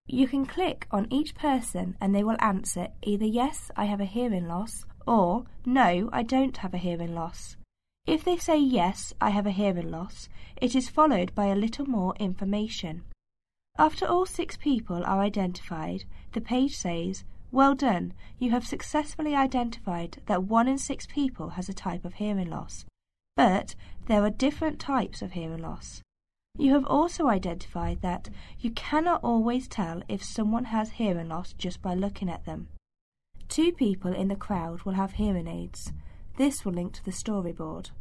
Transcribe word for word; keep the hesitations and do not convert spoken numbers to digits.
You can click on each person and they will answer either yes, I have a hearing loss, or no, I don't have a hearing loss. If they say yes, I have a hearing loss, it is followed by a little more information. After all six people are identified, the page says, "Well done, you have successfully identified that one in six people has a type of hearing loss, but there are different types of hearing loss. You have also identified that you cannot always tell if someone has hearing loss just by looking at them. Two people in the crowd will have hearing aids. This will link to the storyboard.